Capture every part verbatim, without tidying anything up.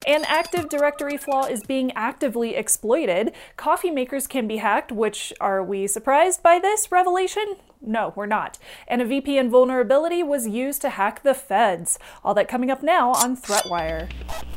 An Active Directory flaw is being actively exploited. Coffee makers can be hacked, which, are we surprised by this revelation? No, we're not. And a V P N vulnerability was used to hack the feds. All that coming up now on ThreatWire.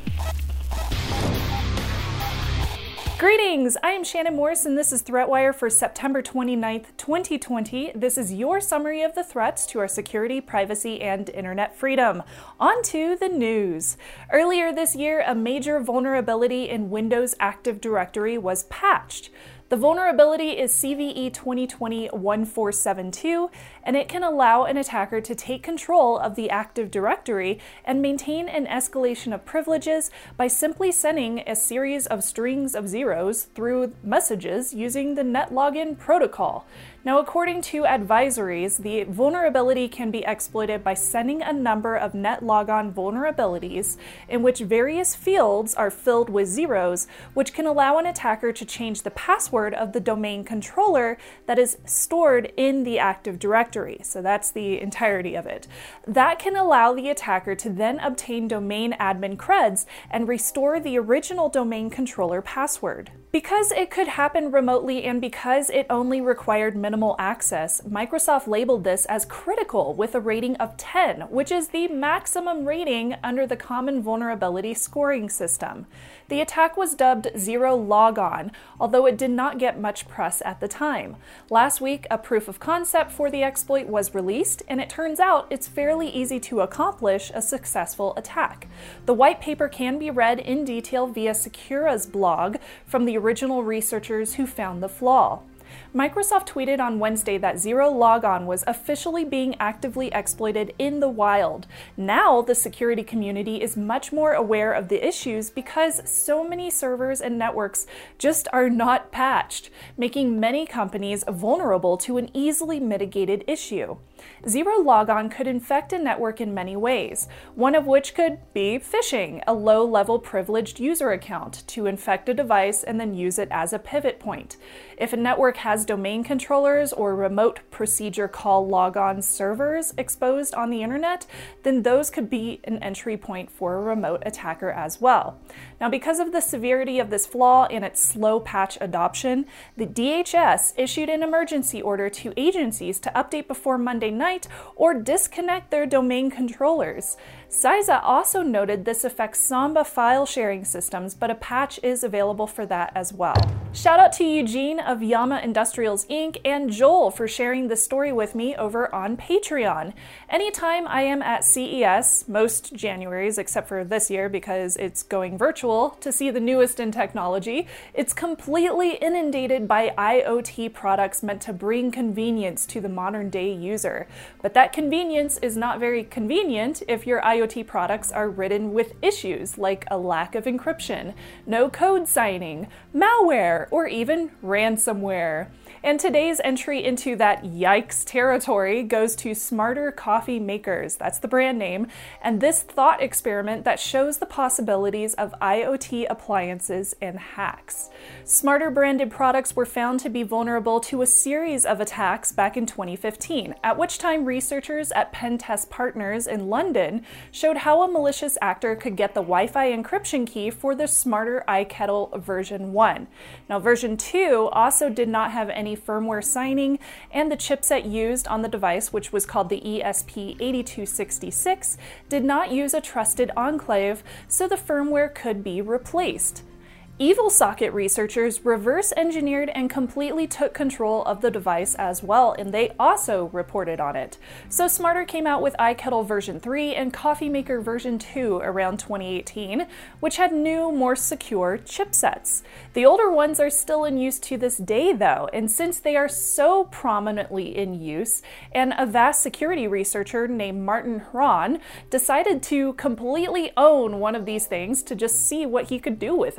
Greetings! I am Shannon Morse and this is ThreatWire for September twenty-ninth, twenty twenty. This is your summary of the threats to our security, privacy, and internet freedom. On to the news. Earlier this year, a major vulnerability in Windows Active Directory was patched. The vulnerability is C V E twenty twenty dash one four seven two, and it can allow an attacker to take control of the Active Directory and maintain an escalation of privileges by simply sending a series of strings of zeros through messages using the NetLogin protocol. Now, according to advisories, the vulnerability can be exploited by sending a number of NetLogon vulnerabilities in which various fields are filled with zeros, which can allow an attacker to change the password of the domain controller that is stored in the Active Directory. So that's the entirety of it. That can allow the attacker to then obtain domain admin creds and restore the original domain controller password. Because it could happen remotely and because it only required minimal access, Microsoft labeled this as critical with a rating of ten, which is the maximum rating under the Common Vulnerability Scoring System. The attack was dubbed Zero Logon, although it did not get much press at the time. Last week, a proof of concept for the exploit was released, and it turns out it's fairly easy to accomplish a successful attack. The white paper can be read in detail via Secura's blog from the original researchers who found the flaw. Microsoft tweeted on Wednesday that Zero Logon was officially being actively exploited in the wild. Now, the security community is much more aware of the issues because so many servers and networks just are not patched, making many companies vulnerable to an easily mitigated issue. Zero Logon could infect a network in many ways, one of which could be phishing, a low-level privileged user account to infect a device and then use it as a pivot point. If a network has domain controllers or remote procedure call logon servers exposed on the internet, then those could be an entry point for a remote attacker as well. Now, because of the severity of this flaw and its slow patch adoption, the D H S issued an emergency order to agencies to update before Monday night or disconnect their domain controllers. CISA also noted this affects Samba file sharing systems, but a patch is available for that as well. Shout out to Eugene of Yama Industrials Incorporated and Joel for sharing this story with me over on Patreon. Anytime I am at C E S, most Januaries except for this year because it's going virtual to see the newest in technology, it's completely inundated by I O T products meant to bring convenience to the modern day user. But that convenience is not very convenient if your I O T products are ridden with issues like a lack of encryption, no code signing, malware, or even ransomware. And today's entry into that yikes territory goes to Smarter Coffee Makers, that's the brand name, and this thought experiment that shows the possibilities of I O T appliances and hacks. Smarter branded products were found to be vulnerable to a series of attacks back in twenty fifteen, at which time researchers at Pentest Partners in London showed how a malicious actor could get the Wi-Fi encryption key for the Smarter iKettle version one. Now, version two also did not have any firmware signing, and the chipset used on the device, which was called the E S P eighty-two sixty-six, did not use a trusted enclave, so the firmware could be replaced. EvilSocket researchers reverse engineered and completely took control of the device as well, and they also reported on it. So Smarter came out with iKettle version three and Coffee Maker version two around twenty eighteen, which had new, more secure chipsets. The older ones are still in use to this day though, and since they are so prominently in use, and a vast security researcher named Martin Hron decided to completely own one of these things to just see what he could do with it.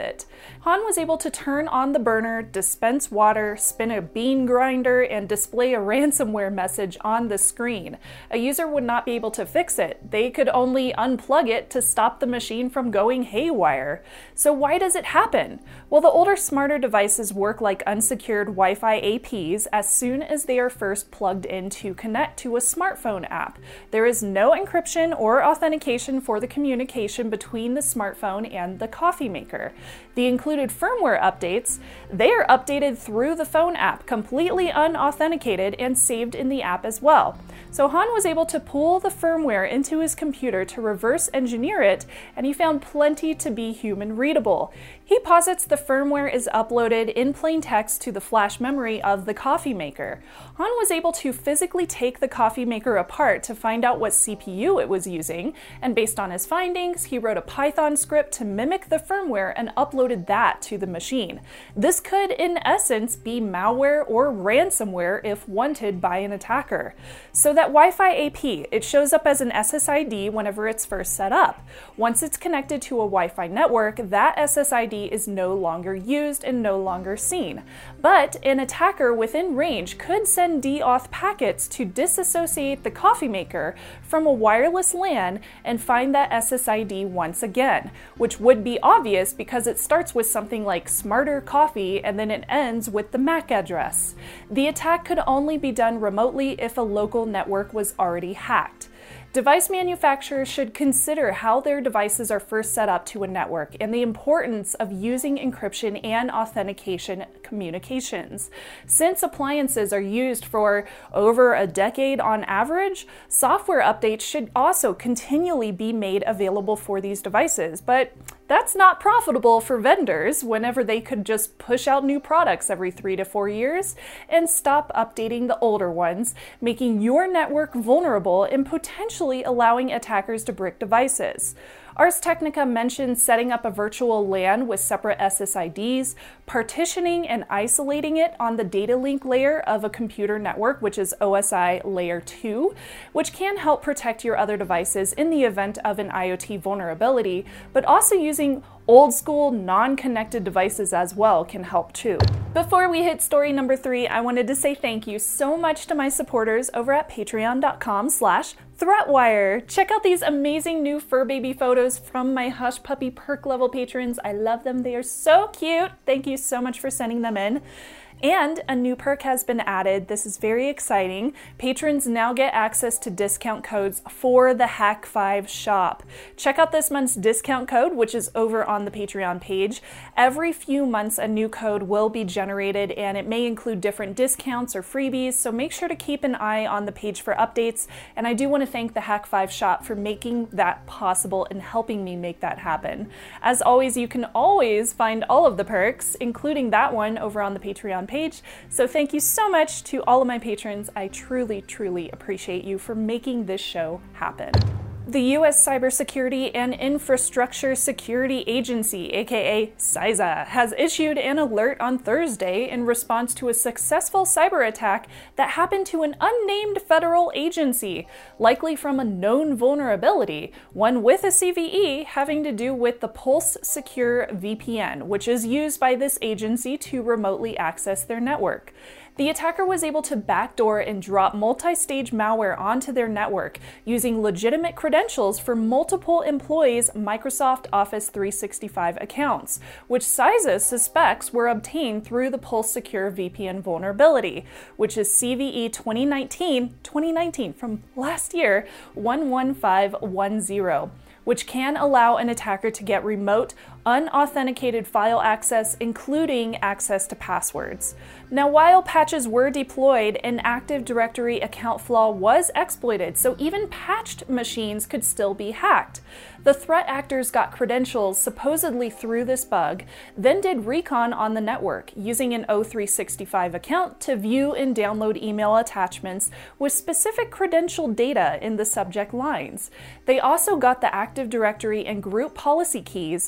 Han was able to turn on the burner, dispense water, spin a bean grinder, and display a ransomware message on the screen. A user would not be able to fix it. They could only unplug it to stop the machine from going haywire. So why does it happen? Well, the older, smarter devices work like unsecured Wi-Fi A Ps as soon as they are first plugged in to connect to a smartphone app. There is no encryption or authentication for the communication between the smartphone and the coffee maker. The included firmware updates, they are updated through the phone app, completely unauthenticated and saved in the app as well. So Han was able to pull the firmware into his computer to reverse engineer it, and he found plenty to be human readable. He posits the firmware is uploaded in plain text to the flash memory of the coffee maker. Han was able to physically take the coffee maker apart to find out what C P U it was using, and based on his findings, he wrote a Python script to mimic the firmware and uploaded that to the machine. This could, in essence, be malware or ransomware if wanted by an attacker. So that Wi-Fi A P, it shows up as an S S I D whenever it's first set up. Once it's connected to a Wi-Fi network, that S S I D is no longer used and no longer seen. But an attacker within range could send DAuth packets to disassociate the coffee maker from a wireless LAN and find that S S I D once again, which would be obvious because it starts with something like Smarter Coffee and then it ends with the M A C address. The attack could only be done remotely if a local network was already hacked. Device manufacturers should consider how their devices are first set up to a network and the importance of using encryption and authentication communications. Since appliances are used for over a decade on average, software updates should also continually be made available for these devices, but that's not profitable for vendors whenever they could just push out new products every three to four years and stop updating the older ones, making your network vulnerable and potentially allowing attackers to brick devices. Ars Technica mentions setting up a virtual LAN with separate S S I Ds, partitioning and isolating it on the data link layer of a computer network, which is O S I layer two, which can help protect your other devices in the event of an IoT vulnerability, but also using old school, non-connected devices as well can help too. Before we hit story number three, I wanted to say thank you so much to my supporters over at patreon.com slash threatwire. Check out these amazing new fur baby photos from my Hush Puppy perk level patrons. I love them. They are so cute. Thank you so much for sending them in. And a new perk has been added. This is very exciting. Patrons now get access to discount codes for the Hack five shop. Check out this month's discount code, which is over on the Patreon page. Every few months, a new code will be generated, and it may include different discounts or freebies, so make sure to keep an eye on the page for updates. And I do want to thank the Hack five shop for making that possible and helping me make that happen. As always, you can always find all of the perks, including that one, over on the Patreon page. Page. So thank you so much to all of my patrons. I truly, truly appreciate you for making this show happen. The U S Cybersecurity and Infrastructure Security Agency, aka CISA, has issued an alert on Thursday in response to a successful cyber attack that happened to an unnamed federal agency, likely from a known vulnerability, one with a C V E having to do with the Pulse Secure V P N, which is used by this agency to remotely access their network. The attacker was able to backdoor and drop multi-stage malware onto their network using legitimate credentials for multiple employees' Microsoft Office three sixty-five accounts, which CISA suspects were obtained through the Pulse Secure V P N vulnerability, which is C V E twenty nineteen, twenty nineteen from last year, one one five one zero. Which can allow an attacker to get remote, unauthenticated file access, including access to passwords. Now, while patches were deployed, an Active Directory account flaw was exploited, so even patched machines could still be hacked. The threat actors got credentials supposedly through this bug, then did recon on the network, using an O three sixty-five account to view and download email attachments with specific credential data in the subject lines. They also got the Active Directory and group policy keys and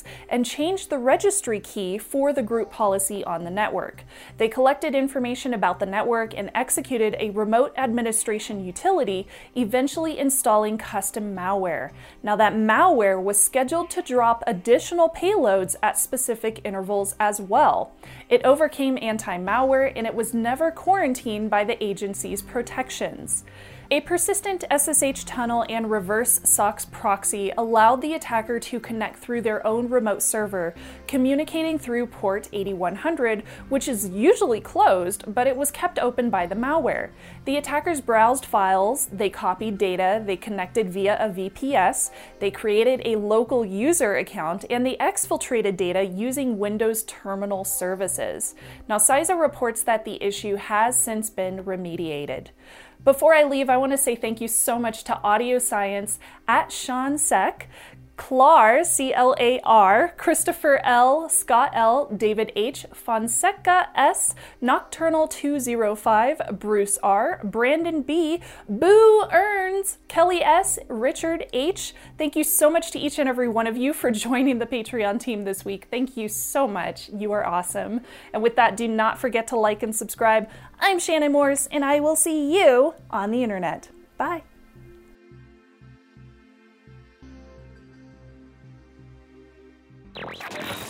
changed the registry key for the group policy on the network. They collected information about the network and executed a remote administration utility, eventually installing custom malware. Now, that malware was scheduled to drop additional payloads at specific intervals as well. It overcame anti-malware, and it was never quarantined by the agency's protections. A persistent S S H tunnel and reverse SOX proxy allowed the attacker to connect through their own remote server, communicating through port eighty-one hundred, which is usually closed, but it was kept open by the malware. The attackers browsed files, they copied data, they connected via a V P S, they created a local user account, and they exfiltrated data using Windows terminal services. Now, C I S A reports that the issue has since been remediated. Before I leave, I want to say thank you so much to Audio Science, at Sean Seck, Clar, C L A R, Christopher L, Scott L, David H, Fonseca S, Nocturnal two oh five, Bruce R, Brandon B, Boo Earns, Kelly S, Richard H. Thank you so much to each and every one of you for joining the Patreon team this week. Thank you so much. You are awesome. And with that, do not forget to like and subscribe. I'm Shannon Morse, and I will see you on the internet. Bye. Yeah.